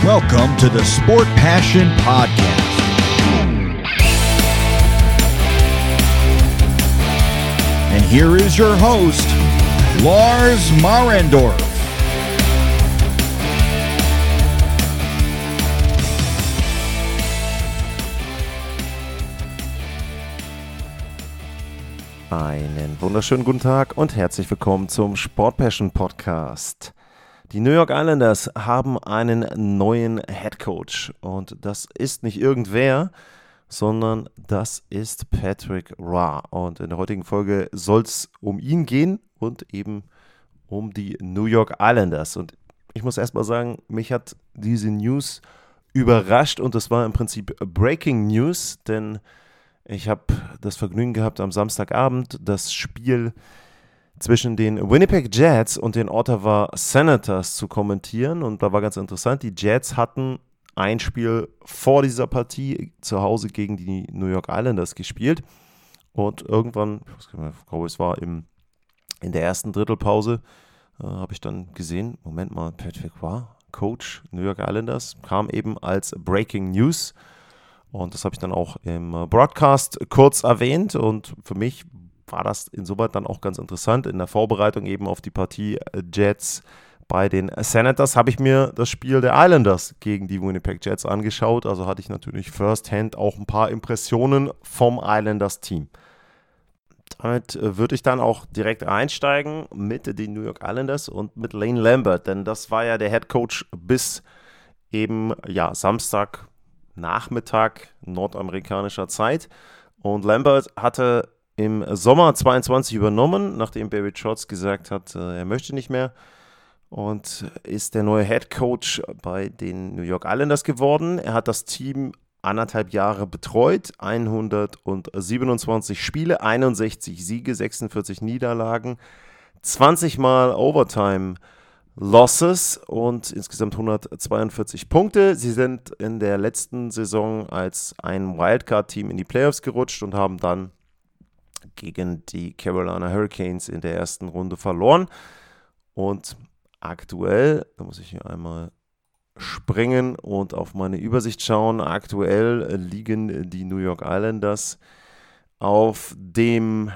Welcome to the Sport Passion Podcast. And here is your host, Lars Marendorf. Einen wunderschönen guten Tag und herzlich willkommen zum Sport Passion Podcast. Die New York Islanders haben einen neuen Head Coach und das ist nicht irgendwer, sondern das ist Patrick Roy. Und in der heutigen Folge soll es um ihn gehen und eben um die New York Islanders. Und ich muss erstmal sagen, mich hat diese News überrascht und das war im Prinzip Breaking News, denn ich habe das Vergnügen gehabt, am Samstagabend das Spiel zwischen den Winnipeg Jets und den Ottawa Senators zu kommentieren. Und da war ganz interessant, die Jets hatten ein Spiel vor dieser Partie zu Hause gegen die New York Islanders gespielt. Und irgendwann, ich glaube, es war in der ersten Drittelpause, habe ich dann gesehen, Moment mal, Patrick Roy, Coach New York Islanders, kam eben als Breaking News. Und das habe ich dann auch im Broadcast kurz erwähnt. Und für mich war das insoweit dann auch ganz interessant. In der Vorbereitung eben auf die Partie Jets bei den Senators habe ich mir das Spiel der Islanders gegen die Winnipeg Jets angeschaut. Also hatte ich natürlich firsthand auch ein paar Impressionen vom Islanders-Team. Damit würde ich dann auch direkt einsteigen mit den New York Islanders und mit Lane Lambert. Denn das war ja der Head Coach bis eben Samstagnachmittag nordamerikanischer Zeit. Und Lambert hatte im Sommer 22 übernommen, nachdem Barry Trotz gesagt hat, er möchte nicht mehr, und ist der neue Head Coach bei den New York Islanders geworden. Er hat das Team 1,5 Jahre betreut, 127 Spiele, 61 Siege, 46 Niederlagen, 20 Mal Overtime Losses und insgesamt 142 Punkte. Sie sind in der letzten Saison als ein Wildcard-Team in die Playoffs gerutscht und haben dann gegen die Carolina Hurricanes in der ersten Runde verloren. Und aktuell, da muss ich hier einmal springen und auf meine Übersicht schauen, aktuell liegen die New York Islanders auf dem,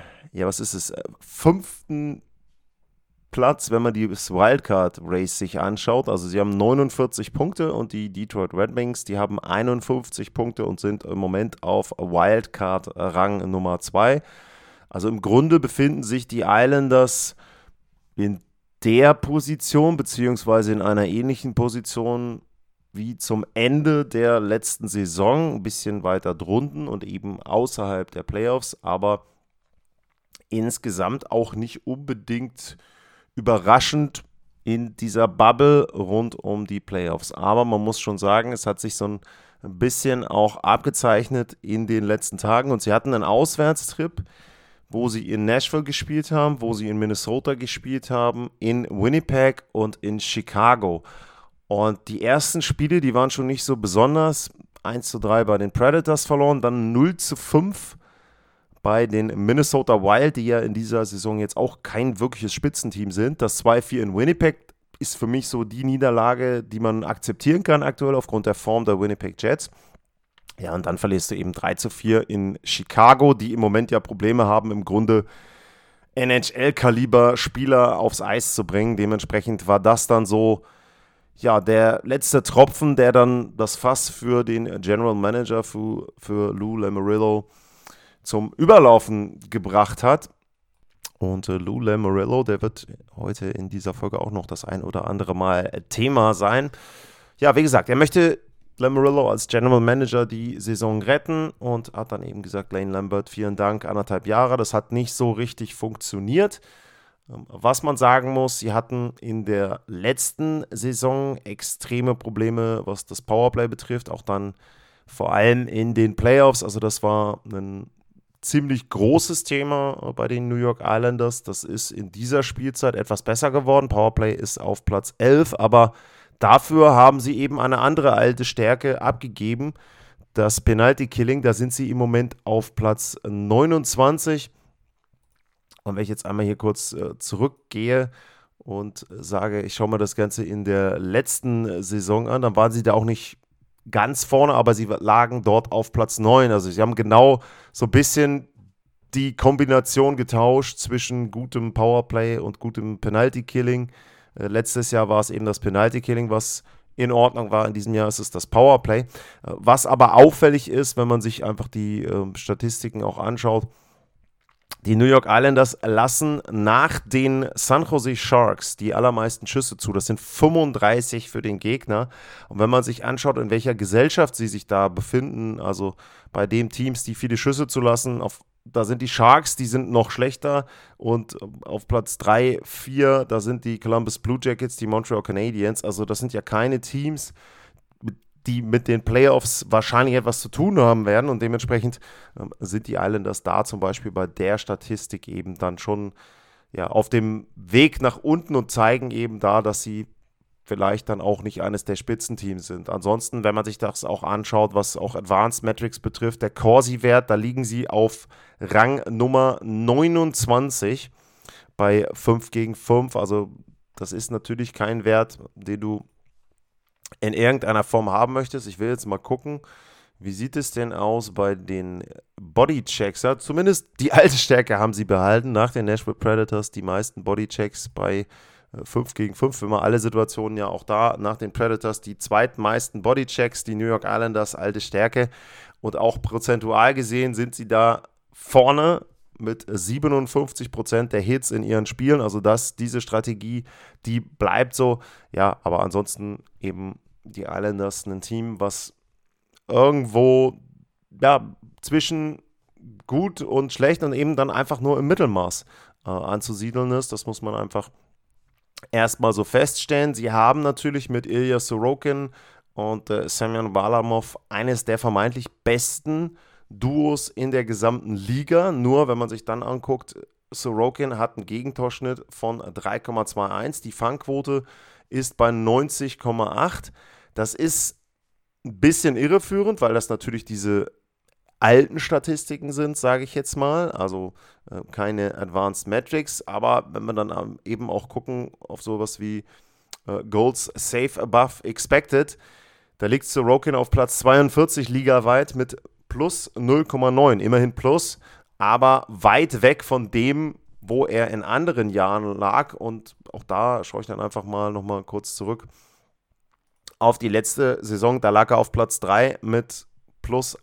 fünften Platz, wenn man das Wildcard-Race sich anschaut. Also sie haben 49 Punkte und die Detroit Red Wings, die haben 51 Punkte und sind im Moment auf Wildcard-Rang Nummer 2. Also im Grunde befinden sich die Islanders in der Position, beziehungsweise in einer ähnlichen Position wie zum Ende der letzten Saison, ein bisschen weiter drunten und eben außerhalb der Playoffs, aber insgesamt auch nicht unbedingt überraschend in dieser Bubble rund um die Playoffs. Aber man muss schon sagen, es hat sich so ein bisschen auch abgezeichnet in den letzten Tagen und sie hatten einen Auswärtstrip, wo sie in Nashville gespielt haben, wo sie in Minnesota gespielt haben, in Winnipeg und in Chicago. Und die ersten Spiele, die waren schon nicht so besonders. 1:3 bei den Predators verloren, dann 0:5 bei den Minnesota Wild, die ja in dieser Saison jetzt auch kein wirkliches Spitzenteam sind. Das 2:4 in Winnipeg ist für mich so die Niederlage, die man akzeptieren kann aktuell aufgrund der Form der Winnipeg Jets. Ja, und dann verlierst du eben 3:4 in Chicago, die im Moment ja Probleme haben, im Grunde NHL-Kaliber-Spieler aufs Eis zu bringen. Dementsprechend war das dann so, ja, der letzte Tropfen, der dann das Fass für den General Manager, für Lou Lamoriello, zum Überlaufen gebracht hat. Und Lou Lamoriello, der wird heute in dieser Folge auch noch das ein oder andere Mal Thema sein. Ja, wie gesagt, er möchte Lamoriello als General Manager die Saison retten und hat dann eben gesagt, Lane Lambert, vielen Dank, 1,5 Jahre. Das hat nicht so richtig funktioniert. Was man sagen muss, sie hatten in der letzten Saison extreme Probleme, was das Powerplay betrifft, auch dann vor allem in den Playoffs. Also das war ein ziemlich großes Thema bei den New York Islanders. Das ist in dieser Spielzeit etwas besser geworden. Powerplay ist auf Platz 11, aber dafür haben sie eben eine andere alte Stärke abgegeben. Das Penalty Killing, da sind sie im Moment auf Platz 29. Und wenn ich jetzt einmal hier kurz zurückgehe und sage, ich schaue mir das Ganze in der letzten Saison an, dann waren sie da auch nicht ganz vorne, aber sie lagen dort auf Platz 9. Also sie haben genau so ein bisschen die Kombination getauscht zwischen gutem Powerplay und gutem Penalty-Killing. Letztes Jahr war es eben das Penalty-Killing, was in Ordnung war. In diesem Jahr ist es das Powerplay. Was aber auffällig ist, wenn man sich einfach die Statistiken auch anschaut, die New York Islanders lassen nach den San Jose Sharks die allermeisten Schüsse zu. Das sind 35 für den Gegner. Und wenn man sich anschaut, in welcher Gesellschaft sie sich da befinden, also bei den Teams, die viele Schüsse zulassen, da sind die Sharks, die sind noch schlechter. Und auf Platz 3, 4, da sind die Columbus Blue Jackets, die Montreal Canadiens. Also das sind ja keine Teams, die mit den Playoffs wahrscheinlich etwas zu tun haben werden, und dementsprechend sind die Islanders da zum Beispiel bei der Statistik eben dann schon auf dem Weg nach unten und zeigen eben da, dass sie vielleicht dann auch nicht eines der Spitzenteams sind. Ansonsten, wenn man sich das auch anschaut, was auch Advanced Metrics betrifft, der Corsi-Wert, da liegen sie auf Rang Nummer 29 bei 5 gegen 5. Also das ist natürlich kein Wert, den du in irgendeiner Form haben möchtest. Ich will jetzt mal gucken, wie sieht es denn aus bei den Bodychecks? Ja, zumindest die alte Stärke haben sie behalten, nach den Nashville Predators die meisten Bodychecks bei 5 gegen 5, immer alle Situationen ja auch da, nach den Predators die zweitmeisten Bodychecks, die New York Islanders alte Stärke, und auch prozentual gesehen sind sie da vorne mit 57% der Hits in ihren Spielen, also diese Strategie, die bleibt so, ja, aber ansonsten eben die Islanders ein Team, was irgendwo zwischen gut und schlecht und eben dann einfach nur im Mittelmaß anzusiedeln ist. Das muss man einfach erstmal so feststellen. Sie haben natürlich mit Ilya Sorokin und Semyon Varlamov eines der vermeintlich besten Duos in der gesamten Liga. Nur wenn man sich dann anguckt, Sorokin hat einen Gegentorschnitt von 3,21. Die Fangquote ist bei 90,8. Das ist ein bisschen irreführend, weil das natürlich diese alten Statistiken sind, sage ich jetzt mal. Also keine Advanced Metrics. Aber wenn wir dann eben auch gucken auf sowas wie Goals Safe Above Expected, da liegt Sorokin auf Platz 42 ligaweit mit plus 0,9. Immerhin plus, aber weit weg von dem, wo er in anderen Jahren lag. Und auch da schaue ich dann einfach mal nochmal kurz zurück auf die letzte Saison. Da lag er auf Platz 3 mit plus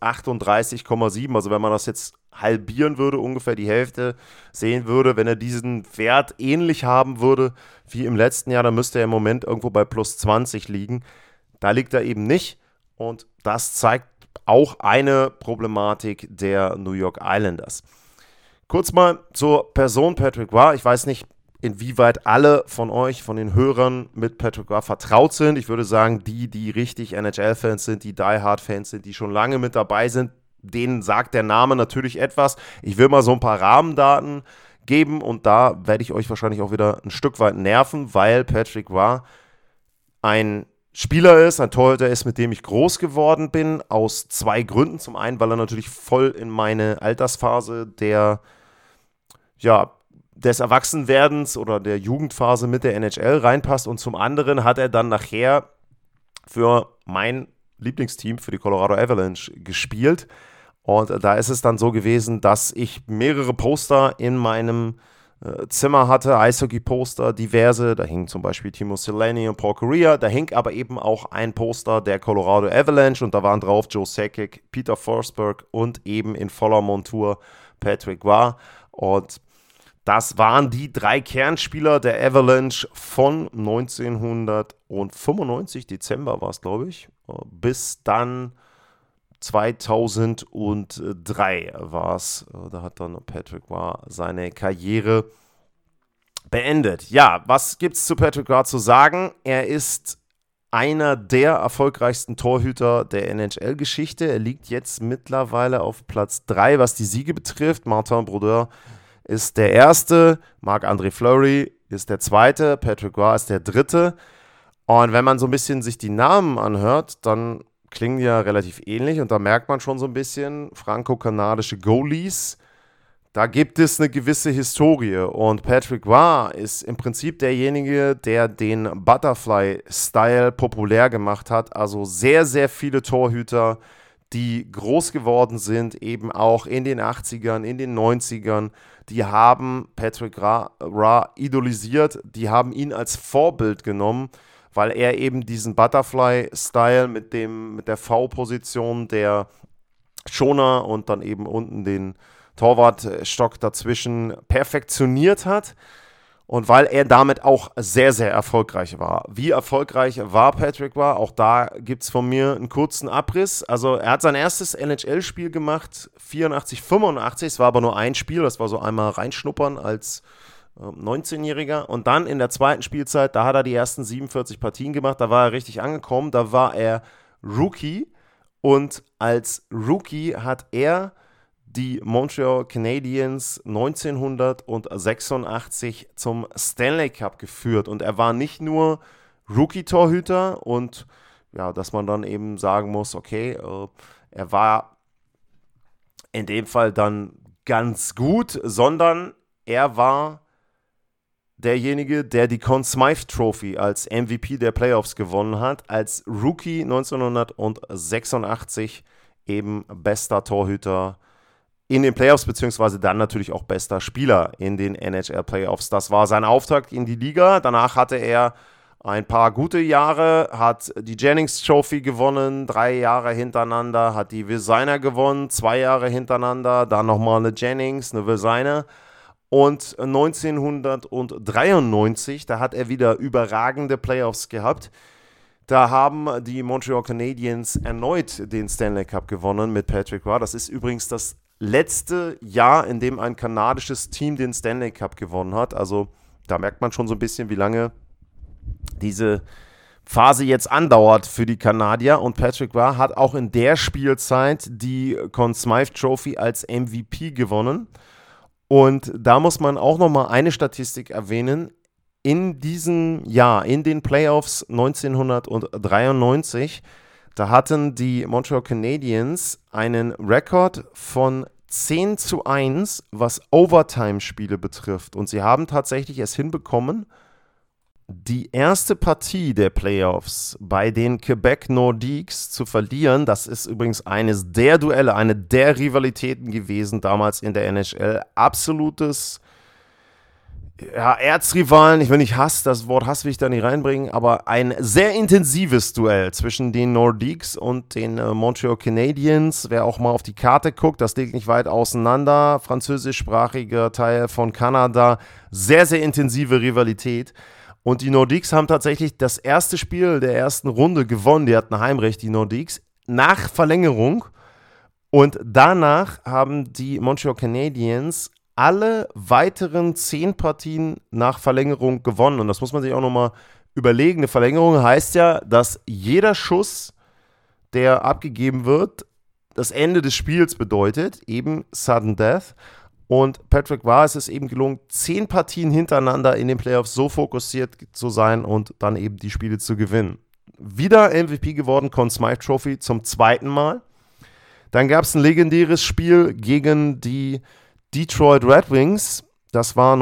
38,7. Also wenn man das jetzt halbieren würde, ungefähr die Hälfte sehen würde, wenn er diesen Wert ähnlich haben würde wie im letzten Jahr, dann müsste er im Moment irgendwo bei plus 20 liegen. Da liegt er eben nicht, und das zeigt auch eine Problematik der New York Islanders. Kurz mal zur Person Patrick Roy. Ich weiß nicht, inwieweit alle von euch, von den Hörern mit Patrick Roy vertraut sind. Ich würde sagen, die richtig NHL-Fans sind, die Die-Hard-Fans sind, die schon lange mit dabei sind, denen sagt der Name natürlich etwas. Ich will mal so ein paar Rahmendaten geben, und da werde ich euch wahrscheinlich auch wieder ein Stück weit nerven, weil Patrick Roy ein Spieler ist, ein Torhüter ist, mit dem ich groß geworden bin, aus 2 Gründen. Zum einen, weil er natürlich voll in meine Altersphase des Erwachsenwerdens oder der Jugendphase mit der NHL reinpasst, und zum anderen hat er dann nachher für mein Lieblingsteam, für die Colorado Avalanche, gespielt, und da ist es dann so gewesen, dass ich mehrere Poster in meinem Zimmer hatte, Eishockey-Poster, diverse, da hing zum Beispiel Timo Selänne und Paul Kariya, da hing aber eben auch ein Poster der Colorado Avalanche, und da waren drauf Joe Sakic, Peter Forsberg und eben in voller Montur Patrick Roy, und das waren die 3 Kernspieler der Avalanche von 1995, Dezember war es, glaube ich, bis dann 2003 war es. Da hat dann Patrick Roy seine Karriere beendet. Ja, was gibt es zu Patrick Roy zu sagen? Er ist einer der erfolgreichsten Torhüter der NHL-Geschichte. Er liegt jetzt mittlerweile auf Platz 3, was die Siege betrifft. Martin Brodeur ist der Erste, Marc-André Fleury ist der Zweite, Patrick Roy ist der Dritte. Und wenn man so ein bisschen sich die Namen anhört, dann klingen die ja relativ ähnlich, und da merkt man schon so ein bisschen franco-kanadische Goalies, da gibt es eine gewisse Historie und Patrick Roy ist im Prinzip derjenige, der den Butterfly-Style populär gemacht hat. Also sehr, sehr viele Torhüter, die groß geworden sind, eben auch in den 80ern, in den 90ern, die haben Patrick Roy idolisiert, die haben ihn als Vorbild genommen, weil er eben diesen Butterfly-Style mit der V-Position, der Schoner und dann eben unten den Torwartstock dazwischen perfektioniert hat und weil er damit auch sehr, sehr erfolgreich war. Wie erfolgreich war Patrick Roy? Auch da gibt es von mir einen kurzen Abriss. Also er hat sein erstes NHL-Spiel gemacht, 84, 85, es war aber nur ein Spiel, das war so einmal reinschnuppern als 19-Jähriger und dann in der zweiten Spielzeit, da hat er die ersten 47 Partien gemacht, da war er richtig angekommen, da war er Rookie und als Rookie hat er die Montreal Canadiens 1986 zum Stanley Cup geführt. Und er war nicht nur Rookie-Torhüter und ja, dass man dann eben sagen muss, okay, er war in dem Fall dann ganz gut, sondern er war derjenige, der die Conn Smythe Trophy als MVP der Playoffs gewonnen hat, als Rookie 1986 eben bester Torhüter in den Playoffs, beziehungsweise dann natürlich auch bester Spieler in den NHL-Playoffs. Das war sein Auftakt in die Liga. Danach hatte er ein paar gute Jahre, hat die Jennings Trophy gewonnen, 3 Jahre hintereinander, hat die Vezina gewonnen, 2 Jahre hintereinander, dann nochmal eine Jennings, eine Vezina. Und 1993, da hat er wieder überragende Playoffs gehabt. Da haben die Montreal Canadiens erneut den Stanley Cup gewonnen mit Patrick Roy. Das ist übrigens das letzte Jahr, in dem ein kanadisches Team den Stanley Cup gewonnen hat. Also da merkt man schon so ein bisschen, wie lange diese Phase jetzt andauert für die Kanadier. Und Patrick Roy hat auch in der Spielzeit die Conn Smythe Trophy als MVP gewonnen. Und da muss man auch nochmal eine Statistik erwähnen. In diesem Jahr, in den Playoffs 1993, da hatten die Montreal Canadiens einen Rekord von 10:1, was Overtime-Spiele betrifft. Und sie haben tatsächlich es hinbekommen, die erste Partie der Playoffs bei den Quebec Nordiques zu verlieren. Das ist übrigens eines der Duelle, eine der Rivalitäten gewesen damals in der NHL. Absolutes Erzrivalen, ich will nicht Hass, das Wort Hass will ich da nicht reinbringen, aber ein sehr intensives Duell zwischen den Nordiques und den Montreal Canadiens. Wer auch mal auf die Karte guckt, das liegt nicht weit auseinander. Französischsprachiger Teil von Kanada. Sehr, sehr intensive Rivalität. Und die Nordiques haben tatsächlich das erste Spiel der ersten Runde gewonnen. Die hatten Heimrecht, die Nordiques, nach Verlängerung. Und danach haben die Montreal Canadiens alle weiteren 10 Partien nach Verlängerung gewonnen. Und das muss man sich auch nochmal überlegen. Eine Verlängerung heißt ja, dass jeder Schuss, der abgegeben wird, das Ende des Spiels bedeutet, eben Sudden Death. Und Patrick Roy ist es eben gelungen, 10 Partien hintereinander in den Playoffs so fokussiert zu sein und dann eben die Spiele zu gewinnen. Wieder MVP geworden, Conn Smythe Trophy zum 2. Mal. Dann gab es ein legendäres Spiel gegen die Detroit Red Wings. Das war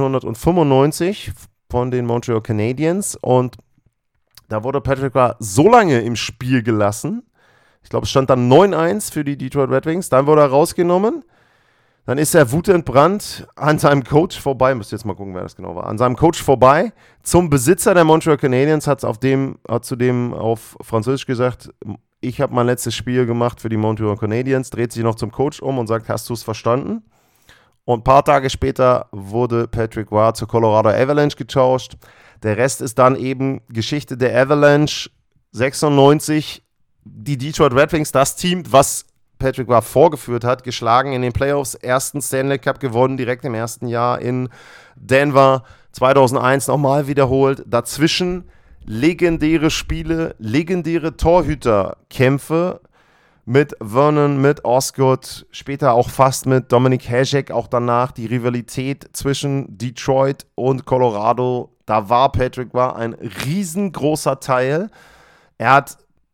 1995 von den Montreal Canadiens. Und da wurde Patrick Roy so lange im Spiel gelassen. Ich glaube, es stand dann 9:1 für die Detroit Red Wings. Dann wurde er rausgenommen. Dann ist er wutentbrannt an seinem Coach vorbei, müsst ihr jetzt mal gucken, wer das genau war, an seinem Coach vorbei, zum Besitzer der Montreal Canadiens, hat zu dem auf Französisch gesagt, ich habe mein letztes Spiel gemacht für die Montreal Canadiens, dreht sich noch zum Coach um und sagt, hast du es verstanden? Und ein paar Tage später wurde Patrick Roy zur Colorado Avalanche getauscht. Der Rest ist dann eben Geschichte der Avalanche. 96, die Detroit Red Wings, das Team, was Patrick Roy vorgeführt hat, geschlagen in den Playoffs, ersten Stanley Cup gewonnen, direkt im ersten Jahr in Denver, 2001 nochmal wiederholt. Dazwischen legendäre Spiele, legendäre Torhüterkämpfe mit Vernon, mit Osgood, später auch fast mit Dominik Hasek, auch danach die Rivalität zwischen Detroit und Colorado. Da war Patrick Roy ein riesengroßer Teil. Er hat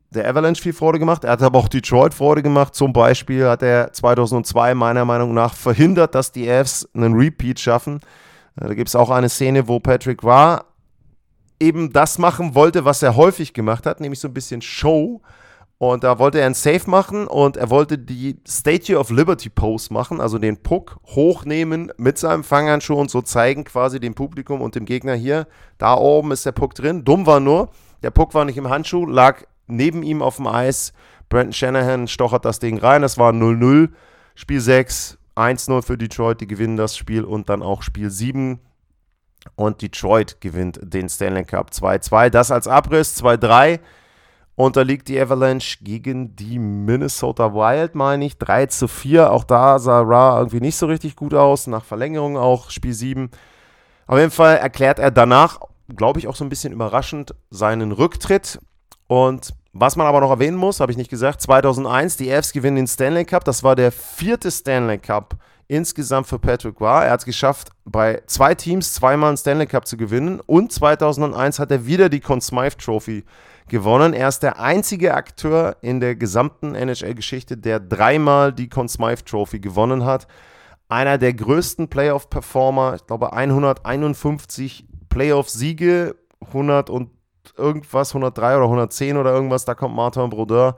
der Avalanche viel Freude gemacht, er hat aber auch Detroit Freude gemacht. Zum Beispiel hat er 2002 meiner Meinung nach verhindert, dass die Avs einen Repeat schaffen. Da gibt es auch eine Szene, wo Patrick Roy eben das machen wollte, was er häufig gemacht hat, nämlich so ein bisschen Show. Und da wollte er einen Save machen und er wollte die Statue of Liberty Pose machen, also den Puck hochnehmen mit seinem Fanghandschuh und so zeigen quasi dem Publikum und dem Gegner hier, da oben ist der Puck drin. Dumm war nur, der Puck war nicht im Handschuh, lag neben ihm auf dem Eis. Brandon Shanahan stochert das Ding rein, das war 0-0. Spiel 6, 1-0 für Detroit, die gewinnen das Spiel und dann auch Spiel 7. Und Detroit gewinnt den Stanley Cup 2-2. Das als Abriss, 2-3. Unterliegt die Avalanche gegen die Minnesota Wild, meine ich, 3-4. Auch da sah Ra irgendwie nicht so richtig gut aus. Nach Verlängerung auch Spiel 7. Auf jeden Fall erklärt er danach, glaube ich, auch so ein bisschen überraschend seinen Rücktritt. Und was man aber noch erwähnen muss, habe ich nicht gesagt, 2001, die Avs gewinnen den Stanley Cup. Das war der 4. Stanley Cup insgesamt für Patrick Roy. Er hat es geschafft, bei 2 Teams zweimal einen Stanley Cup zu gewinnen. Und 2001 hat er wieder die Conn Smythe Trophy gewonnen. Er ist der einzige Akteur in der gesamten NHL-Geschichte, der 3-mal die Conn Smythe Trophy gewonnen hat. Einer der größten Playoff-Performer, ich glaube 151 Playoff-Siege, 100 und irgendwas, 103 oder 110 oder irgendwas, da kommt Martin Brodeur.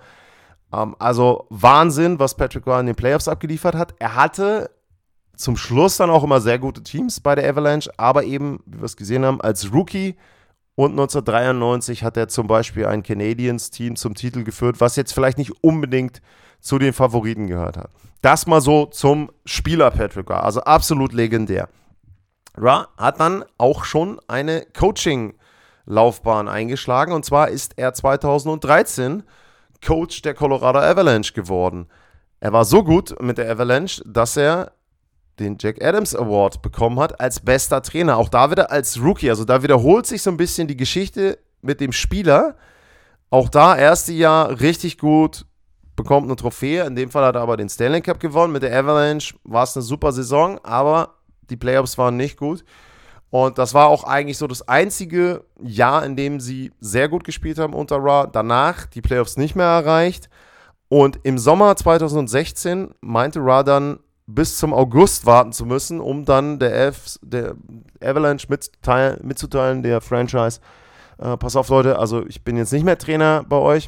Also Wahnsinn, was Patrick Roy in den Playoffs abgeliefert hat. Er hatte zum Schluss dann auch immer sehr gute Teams bei der Avalanche, aber eben, wie wir es gesehen haben, als Rookie und 1993 hat er zum Beispiel ein Canadiens-Team zum Titel geführt, was jetzt vielleicht nicht unbedingt zu den Favoriten gehört hat. Das mal so zum Spieler Patrick Roy, also absolut legendär. Roy hat dann auch schon eine Coaching-Laufbahn eingeschlagen und zwar ist er 2013 Coach der Colorado Avalanche geworden. Er war so gut mit der Avalanche, dass er den Jack Adams Award bekommen hat als bester Trainer. Auch da wieder als Rookie. Also da wiederholt sich so ein bisschen die Geschichte mit dem Spieler. Auch da, erste Jahr richtig gut, bekommt eine Trophäe. In dem Fall hat er aber den Stanley Cup gewonnen. Mit der Avalanche war es eine super Saison, aber die Playoffs waren nicht gut. Und das war auch eigentlich so das einzige Jahr, in dem sie sehr gut gespielt haben unter Roy. Danach die Playoffs nicht mehr erreicht. Und im Sommer 2016 meinte Roy dann, bis zum August warten zu müssen, um dann der Avalanche mitzuteilen, der Franchise. Pass auf, Leute, also ich bin jetzt nicht mehr Trainer bei euch.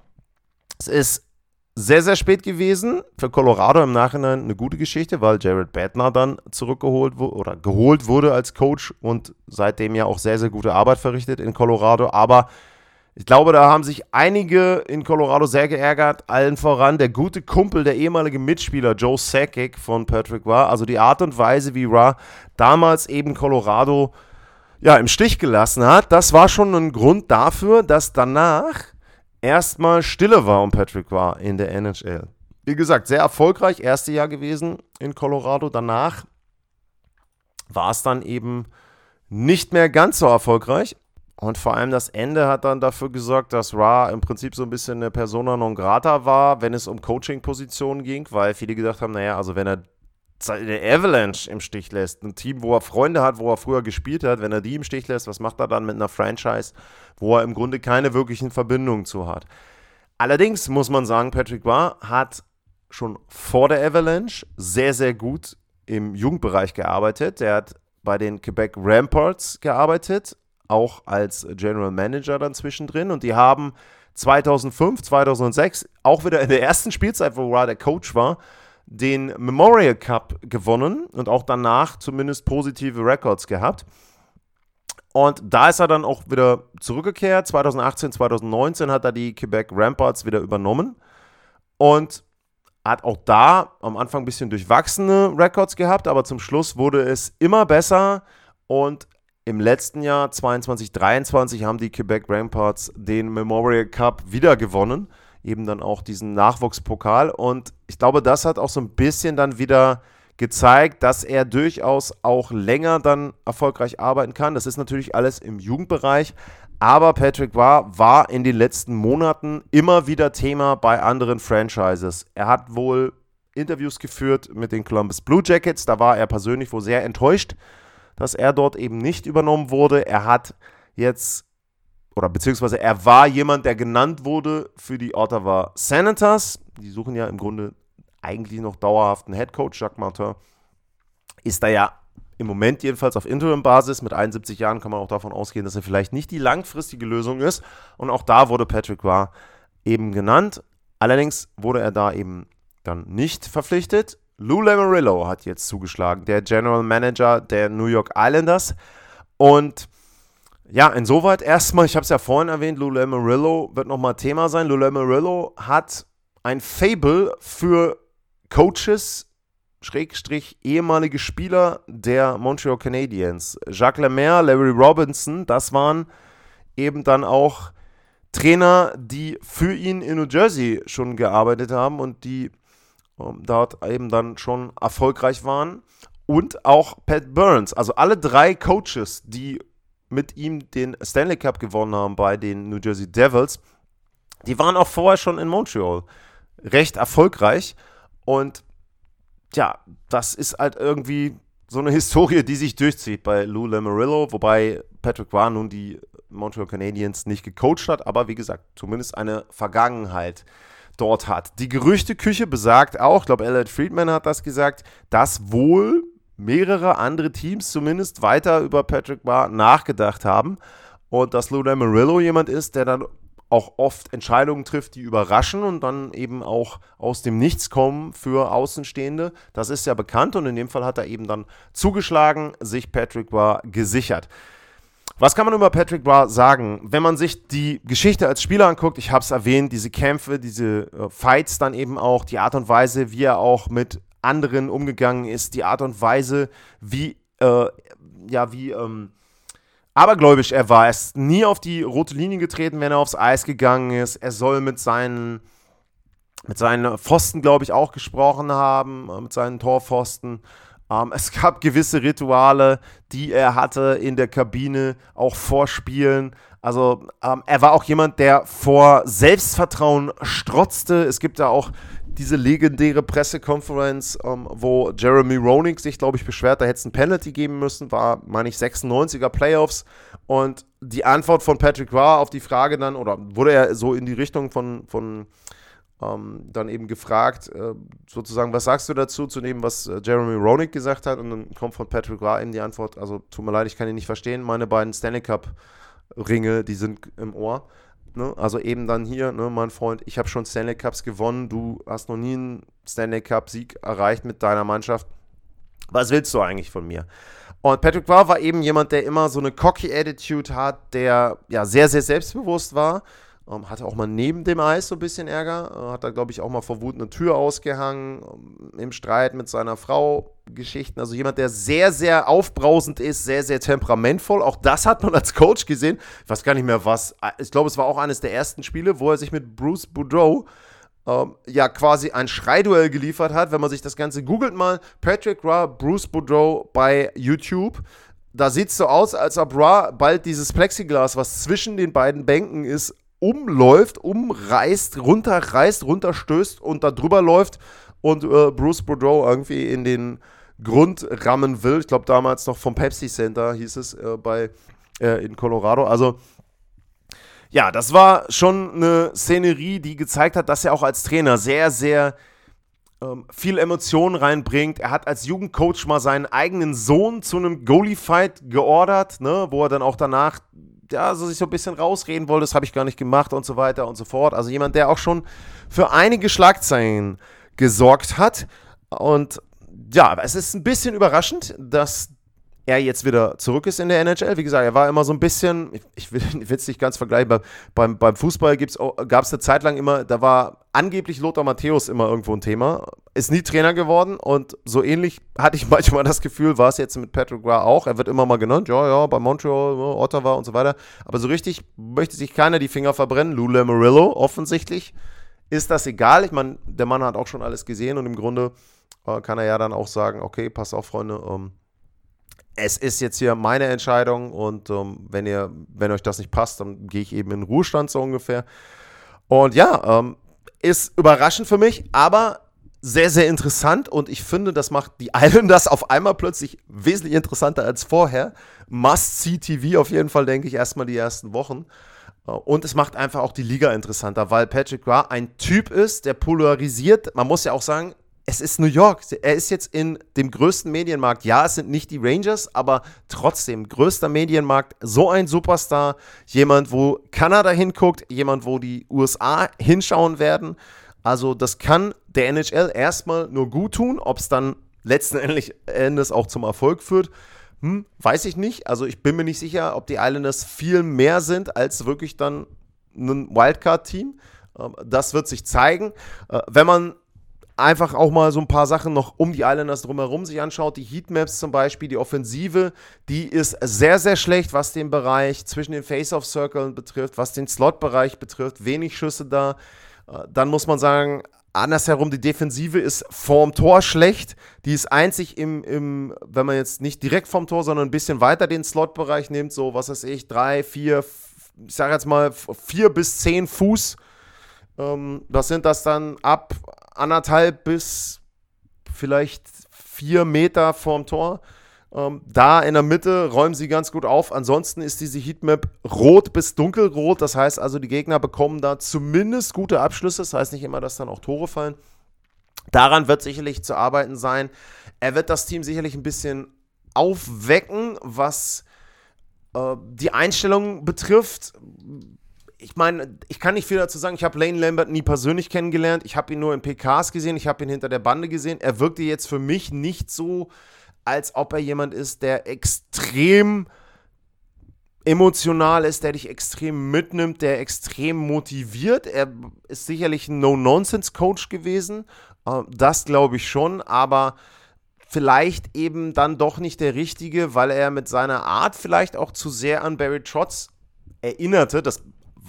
Es ist sehr, sehr spät gewesen. Für Colorado im Nachhinein eine gute Geschichte, weil Jared Bednar dann geholt wurde als Coach und seitdem ja auch sehr, sehr gute Arbeit verrichtet in Colorado. Aber ich glaube, da haben sich einige in Colorado sehr geärgert, allen voran der gute Kumpel, der ehemalige Mitspieler Joe Sakic von Patrick Roy. Also die Art und Weise, wie Roy damals eben Colorado im Stich gelassen hat, das war schon ein Grund dafür, dass danach erstmal Stille war um Patrick Roy in der NHL. Wie gesagt, sehr erfolgreich, erste Jahr gewesen in Colorado. Danach war es dann eben nicht mehr ganz so erfolgreich. Und vor allem das Ende hat dann dafür gesorgt, dass Roy im Prinzip so ein bisschen eine Persona non grata war, wenn es um Coaching-Positionen ging, weil viele gedacht haben, naja, also wenn er der Avalanche im Stich lässt, ein Team, wo er Freunde hat, wo er früher gespielt hat, wenn er die im Stich lässt, was macht er dann mit einer Franchise, wo er im Grunde keine wirklichen Verbindungen zu hat. Allerdings muss man sagen, Patrick Roy hat schon vor der Avalanche sehr, sehr gut im Jugendbereich gearbeitet. Er hat bei den Quebec Ramparts gearbeitet, auch als General Manager dann zwischendrin. Und die haben 2005, 2006, auch wieder in der ersten Spielzeit, wo Roy der Coach war, den Memorial Cup gewonnen und auch danach zumindest positive Records gehabt. Und da ist er dann auch wieder zurückgekehrt. 2018, 2019 hat er die Quebec Ramparts wieder übernommen und hat auch da am Anfang ein bisschen durchwachsene Records gehabt, aber zum Schluss wurde es immer besser und im letzten Jahr, 22, 23, haben die Quebec Ramparts den Memorial Cup wieder gewonnen. Eben dann auch diesen Nachwuchspokal. Und ich glaube, das hat auch so ein bisschen dann wieder gezeigt, dass er durchaus auch länger dann erfolgreich arbeiten kann. Das ist natürlich alles im Jugendbereich. Aber Patrick Roy war in den letzten Monaten immer wieder Thema bei anderen Franchises. Er hat wohl Interviews geführt mit den Columbus Blue Jackets. Da war er persönlich wohl sehr enttäuscht, dass er dort eben nicht übernommen wurde. Er hat jetzt oder beziehungsweise er war jemand, der genannt wurde für die Ottawa Senators. Die suchen ja im Grunde eigentlich noch dauerhaften Headcoach. Jacques Martin ist da ja im Moment jedenfalls auf Interim-Basis. Mit 71 Jahren kann man auch davon ausgehen, dass er vielleicht nicht die langfristige Lösung ist. Und auch da wurde Patrick Roy eben genannt. Allerdings wurde er da eben dann nicht verpflichtet. Lou Lamoriello hat jetzt zugeschlagen, der General Manager der New York Islanders. Und ja, insoweit erstmal, ich habe es ja vorhin erwähnt, Lou Lamoriello wird nochmal Thema sein. Lou Lamoriello hat ein Faible für Coaches, Schrägstrich ehemalige Spieler der Montreal Canadiens. Jacques Lemaire, Larry Robinson, das waren eben dann auch Trainer, die für ihn in New Jersey schon gearbeitet haben und die dort eben dann schon erfolgreich waren. Und auch Pat Burns, also alle 3 Coaches, die mit ihm den Stanley Cup gewonnen haben bei den New Jersey Devils, die waren auch vorher schon in Montreal recht erfolgreich. Und ja, das ist halt irgendwie so eine Historie, die sich durchzieht bei Lou Lamoriello, wobei Patrick Roy nun die Montreal Canadiens nicht gecoacht hat, aber wie gesagt, zumindest eine Vergangenheit dort hat. Die Gerüchteküche besagt auch, ich glaube, Elliot Friedman hat das gesagt, dass wohl mehrere andere Teams zumindest weiter über Patrick Roy nachgedacht haben und dass Lou Lamoriello jemand ist, der dann auch oft Entscheidungen trifft, die überraschen und dann eben auch aus dem Nichts kommen für Außenstehende. Das ist ja bekannt und in dem Fall hat er eben dann zugeschlagen, sich Patrick Roy gesichert. Was kann man über Patrick Roy sagen? Wenn man sich die Geschichte als Spieler anguckt, ich habe es erwähnt, diese Kämpfe, diese Fights dann eben auch, die Art und Weise, wie er auch mit anderen umgegangen ist, die Art und Weise, wie abergläubisch er war. Er ist nie auf die rote Linie getreten, wenn er aufs Eis gegangen ist. Er soll mit seinen Pfosten, glaube ich, auch gesprochen haben, mit seinen Torpfosten. Es gab gewisse Rituale, die er hatte in der Kabine, auch vor Spielen. Also er war auch jemand, der vor Selbstvertrauen strotzte. Es gibt da auch diese legendäre Pressekonferenz, wo Jeremy Roenick sich, glaube ich, beschwert, da hätte es ein Penalty geben müssen, war, meine ich, 96er Playoffs. Und die Antwort von Patrick Roy auf die Frage dann, oder wurde er so in die Richtung von dann eben gefragt, sozusagen, was sagst du dazu, zu dem, was Jeremy Roenick gesagt hat? Und dann kommt von Patrick Roy eben die Antwort, also tut mir leid, ich kann ihn nicht verstehen, meine beiden Stanley Cup Ringe, die sind im Ohr. Ne? Also eben dann hier, ne, mein Freund, ich habe schon Stanley Cups gewonnen, du hast noch nie einen Stanley Cup-Sieg erreicht mit deiner Mannschaft. Was willst du eigentlich von mir? Und Patrick Roy war eben jemand, der immer so eine cocky Attitude hat, der ja sehr, sehr selbstbewusst war. Hatte auch mal neben dem Eis so ein bisschen Ärger. Hat da, glaube ich, auch mal vor Wut eine Tür ausgehangen. Im Streit mit seiner Frau Geschichten. Also jemand, der sehr, sehr aufbrausend ist, sehr, sehr temperamentvoll. Auch das hat man als Coach gesehen. Ich weiß gar nicht mehr was. Ich glaube, es war auch eines der ersten Spiele, wo er sich mit Bruce Boudreau quasi ein Schreiduell geliefert hat. Wenn man sich das Ganze googelt mal, Patrick Roy, Bruce Boudreau bei YouTube. Da sieht es so aus, als ob Roy bald dieses Plexiglas, was zwischen den beiden Bänken ist, umreißt, runterstößt und da drüber läuft und Bruce Boudreau irgendwie in den Grund rammen will. Ich glaube, damals noch vom Pepsi Center hieß es in Colorado. Also, ja, das war schon eine Szenerie, die gezeigt hat, dass er auch als Trainer sehr, sehr viel Emotionen reinbringt. Er hat als Jugendcoach mal seinen eigenen Sohn zu einem Goalie-Fight geordert, ne, wo er dann auch danach sich so ein bisschen rausreden wollte, das habe ich gar nicht gemacht und so weiter und so fort. Also jemand, der auch schon für einige Schlagzeilen gesorgt hat. Und ja, es ist ein bisschen überraschend, dass er jetzt wieder zurück ist in der NHL. Wie gesagt, er war immer so ein bisschen, ich will es nicht ganz vergleichen, beim Fußball gab es eine Zeit lang immer, da war angeblich Lothar Matthäus immer irgendwo ein Thema, ist nie Trainer geworden und so ähnlich hatte ich manchmal das Gefühl, war es jetzt mit Patrick Roy auch. Er wird immer mal genannt, ja, bei Montreal, Ottawa und so weiter, aber so richtig möchte sich keiner die Finger verbrennen. Lou Lamoriello offensichtlich ist das egal. Ich meine, der Mann hat auch schon alles gesehen und im Grunde kann er ja dann auch sagen, okay, passt auf, Freunde, es ist jetzt hier meine Entscheidung und wenn euch das nicht passt, dann gehe ich eben in den Ruhestand so ungefähr. Und ja, ist überraschend für mich, aber sehr, sehr interessant und ich finde, das macht die Islanders auf einmal plötzlich wesentlich interessanter als vorher. Must-see TV auf jeden Fall, denke ich, erstmal die ersten Wochen. Und es macht einfach auch die Liga interessanter, weil Patrick Roy ein Typ ist, der polarisiert. Man muss ja auch sagen, es ist New York. Er ist jetzt in dem größten Medienmarkt. Ja, es sind nicht die Rangers, aber trotzdem, größter Medienmarkt, so ein Superstar. Jemand, wo Kanada hinguckt, jemand, wo die USA hinschauen werden. Also das kann der NHL erstmal nur gut tun. Ob es dann letzten Endes auch zum Erfolg führt, weiß ich nicht. Also ich bin mir nicht sicher, ob die Islanders viel mehr sind als wirklich dann ein Wildcard-Team. Das wird sich zeigen. Wenn man einfach auch mal so ein paar Sachen noch um die Islanders drumherum sich anschaut, die Heatmaps zum Beispiel, die Offensive, die ist sehr, sehr schlecht, was den Bereich zwischen den Face-Off-Circles betrifft, was den Slot-Bereich betrifft, wenig Schüsse da. Dann muss man sagen, andersherum, die Defensive ist vorm Tor schlecht. Die ist einzig wenn man jetzt nicht direkt vorm Tor, sondern ein bisschen weiter den Slot-Bereich nimmt, so, was weiß ich, 3, 4, ich sage jetzt mal 4 bis 10 Fuß. Was sind das dann ab 1,5 bis vielleicht 4 Meter vorm Tor? Da in der Mitte räumen sie ganz gut auf. Ansonsten ist diese Heatmap rot bis dunkelrot. Das heißt also, die Gegner bekommen da zumindest gute Abschlüsse. Das heißt nicht immer, dass dann auch Tore fallen. Daran wird sicherlich zu arbeiten sein. Er wird das Team sicherlich ein bisschen aufwecken, was die Einstellung betrifft. Ich meine, ich kann nicht viel dazu sagen. Ich habe Lane Lambert nie persönlich kennengelernt. Ich habe ihn nur in PKs gesehen. Ich habe ihn hinter der Bande gesehen. Er wirkte jetzt für mich nicht so, als ob er jemand ist, der extrem emotional ist, der dich extrem mitnimmt, der extrem motiviert. Er ist sicherlich ein No-Nonsense-Coach gewesen. Das glaube ich schon. Aber vielleicht eben dann doch nicht der Richtige, weil er mit seiner Art vielleicht auch zu sehr an Barry Trotz erinnerte. Das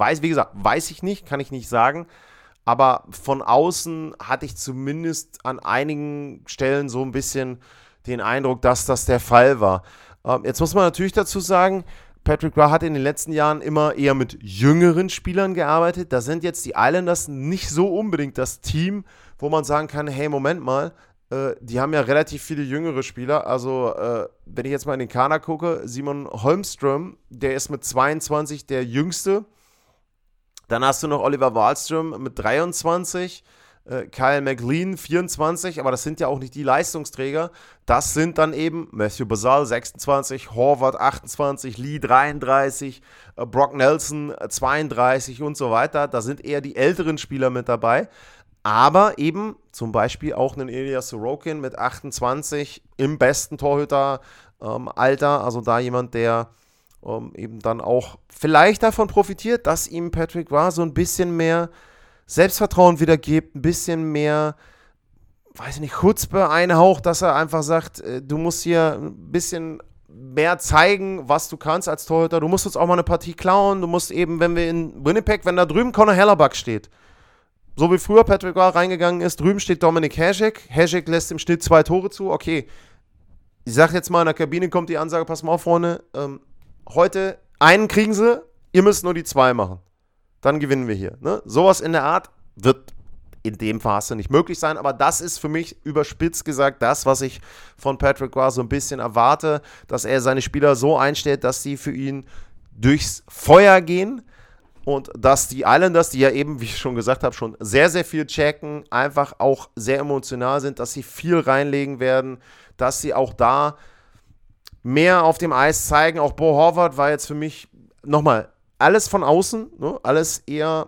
weiß ich nicht, kann ich nicht sagen. Aber von außen hatte ich zumindest an einigen Stellen so ein bisschen den Eindruck, dass das der Fall war. Jetzt muss man natürlich dazu sagen, Patrick Roy hat in den letzten Jahren immer eher mit jüngeren Spielern gearbeitet. Da sind jetzt die Islanders nicht so unbedingt das Team, wo man sagen kann, hey, Moment mal, die haben ja relativ viele jüngere Spieler. Also, wenn ich jetzt mal in den Kader gucke, Simon Holmström, der ist mit 22 der Jüngste. Dann hast du noch Oliver Wahlström mit 23, Kyle McLean 24, aber das sind ja auch nicht die Leistungsträger. Das sind dann eben Matthew Barzal 26, Horvath 28, Lee 33, Brock Nelson 32 und so weiter. Da sind eher die älteren Spieler mit dabei. Aber eben zum Beispiel auch einen Ilya Sorokin mit 28 im besten Torhüter-Alter. Also da jemand, der eben dann auch vielleicht davon profitiert, dass ihm Patrick Roy so ein bisschen mehr Selbstvertrauen wieder gibt, ein bisschen mehr, weiß ich nicht, Chutzpe einhaucht, dass er einfach sagt, du musst hier ein bisschen mehr zeigen, was du kannst als Torhüter. Du musst uns auch mal eine Partie klauen. Du musst eben, wenn wir in Winnipeg, wenn da drüben Connor Hellebuck steht, so wie früher Patrick Roy reingegangen ist, drüben steht Dominik Hasek. Hasek lässt im Schnitt 2 Tore zu. Okay, ich sag jetzt mal, in der Kabine kommt die Ansage, pass mal auf, Freunde, heute einen kriegen sie, ihr müsst nur die 2 machen. Dann gewinnen wir hier. Ne? Sowas in der Art wird in dem Phase nicht möglich sein, aber das ist für mich überspitzt gesagt das, was ich von Patrick Roy so ein bisschen erwarte, dass er seine Spieler so einstellt, dass sie für ihn durchs Feuer gehen und dass die Islanders, die ja eben, wie ich schon gesagt habe, schon sehr, sehr viel checken, einfach auch sehr emotional sind, dass sie viel reinlegen werden, dass sie auch da mehr auf dem Eis zeigen. Auch Bo Horvath war jetzt für mich, nochmal, alles von außen, ne? Alles eher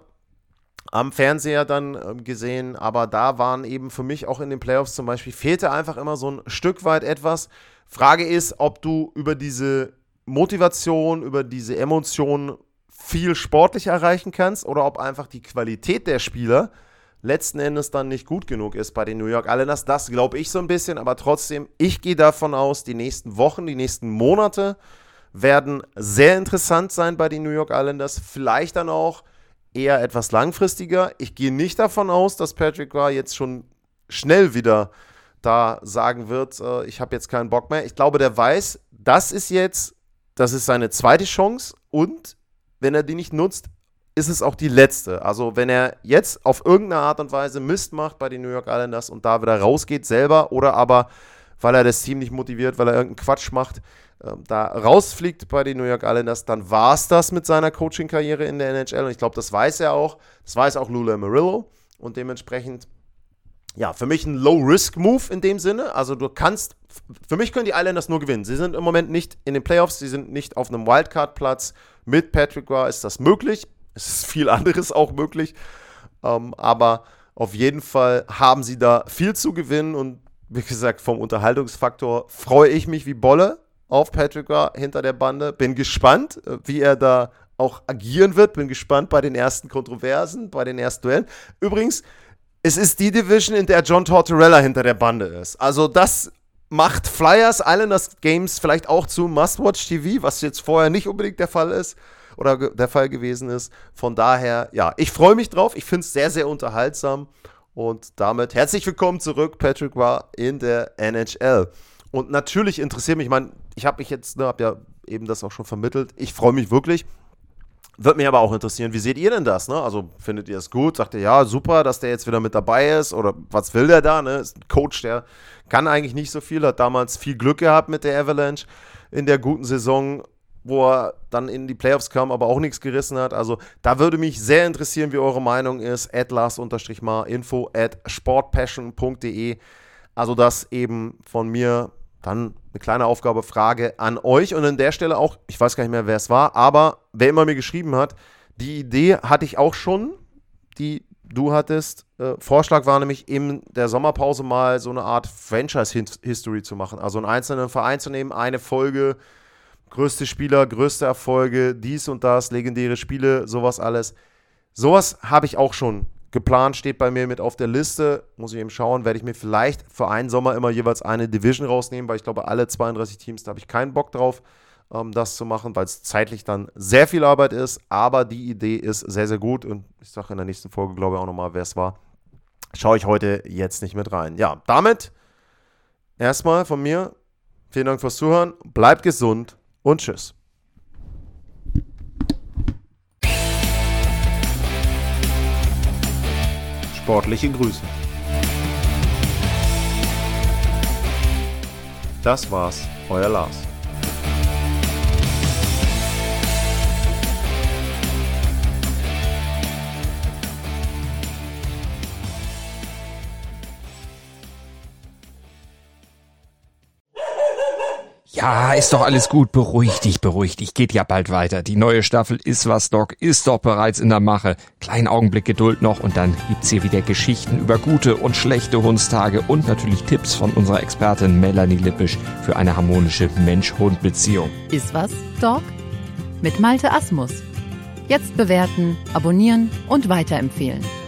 am Fernseher dann gesehen, aber da waren eben für mich auch in den Playoffs zum Beispiel, fehlte einfach immer so ein Stück weit etwas. Frage ist, ob du über diese Motivation, über diese Emotionen viel sportlich erreichen kannst oder ob einfach die Qualität der Spieler letzten Endes dann nicht gut genug ist bei den New York Islanders. Das glaube ich so ein bisschen, aber trotzdem, ich gehe davon aus, die nächsten Wochen, die nächsten Monate werden sehr interessant sein bei den New York Islanders. Vielleicht dann auch eher etwas langfristiger. Ich gehe nicht davon aus, dass Patrick Roy jetzt schon schnell wieder da sagen wird, ich habe jetzt keinen Bock mehr. Ich glaube, der weiß, das ist seine zweite Chance und wenn er die nicht nutzt, ist es auch die letzte. Also wenn er jetzt auf irgendeine Art und Weise Mist macht bei den New York Islanders und da wieder rausgeht selber oder aber weil er das Team nicht motiviert, weil er irgendeinen Quatsch macht, da rausfliegt bei den New York Islanders, dann war es das mit seiner Coaching-Karriere in der NHL. Und ich glaube, das weiß er auch. Das weiß auch Lou Lamoriello. Und dementsprechend, ja, für mich ein Low-Risk-Move in dem Sinne. Also für mich können die Islanders nur gewinnen. Sie sind im Moment nicht in den Playoffs, sie sind nicht auf einem Wildcard-Platz. Mit Patrick Roy ist das möglich. Es ist viel anderes auch möglich. Aber auf jeden Fall haben sie da viel zu gewinnen. Und wie gesagt, vom Unterhaltungsfaktor freue ich mich wie Bolle auf Patrick Roy hinter der Bande. Bin gespannt, wie er da auch agieren wird. Bin gespannt bei den ersten Kontroversen, bei den ersten Duellen. Übrigens, es ist die Division, in der John Tortorella hinter der Bande ist. Also das macht Flyers Islanders Games vielleicht auch zu Must-Watch-TV, was jetzt vorher nicht unbedingt der Fall ist oder der Fall gewesen ist. Von daher, ja, ich freue mich drauf. Ich finde es sehr, sehr unterhaltsam. Und damit herzlich willkommen zurück, Patrick Roy in der NHL. Und natürlich interessiert mich, ich habe mich jetzt, habe ja eben das auch schon vermittelt, ich freue mich wirklich. Würde mich aber auch interessieren, wie seht ihr denn das? Ne? Also findet ihr es gut? Sagt ihr, ja, super, dass der jetzt wieder mit dabei ist? Oder was will der da? Ne? Ist ein Coach, der kann eigentlich nicht so viel, hat damals viel Glück gehabt mit der Avalanche in der guten Saison, wo er dann in die Playoffs kam, aber auch nichts gerissen hat. Also da würde mich sehr interessieren, wie eure Meinung ist. @Lars_Mar, info@sportpassion.de. Also das eben von mir dann eine kleine Aufgabe, Frage an euch. Und an der Stelle auch, ich weiß gar nicht mehr, wer es war, aber wer immer mir geschrieben hat, die Idee hatte ich auch schon, die du hattest. Vorschlag war nämlich in der Sommerpause mal so eine Art Franchise-History zu machen. Also einen einzelnen Verein zu nehmen, eine Folge, größte Spieler, größte Erfolge, dies und das, legendäre Spiele, sowas alles. Sowas habe ich auch schon geplant, steht bei mir mit auf der Liste. Muss ich eben schauen, werde ich mir vielleicht für einen Sommer immer jeweils eine Division rausnehmen, weil ich glaube, alle 32 Teams, da habe ich keinen Bock drauf, das zu machen, weil es zeitlich dann sehr viel Arbeit ist. Aber die Idee ist sehr, sehr gut. Und ich sage in der nächsten Folge, glaube ich, auch nochmal, wer es war. Schaue ich heute jetzt nicht mit rein. Ja, damit erstmal von mir. Vielen Dank fürs Zuhören. Bleibt gesund und tschüss. Sportliche Grüße. Das war's, euer Lars. Ja, ist doch alles gut. Beruhig dich. Geht ja bald weiter. Die neue Staffel Ist was, Doc ist doch bereits in der Mache. Kleinen Augenblick Geduld noch und dann gibt's hier wieder Geschichten über gute und schlechte Hundstage und natürlich Tipps von unserer Expertin Melanie Lippisch für eine harmonische Mensch-Hund-Beziehung. Ist was, Doc? Mit Malte Asmus. Jetzt bewerten, abonnieren und weiterempfehlen.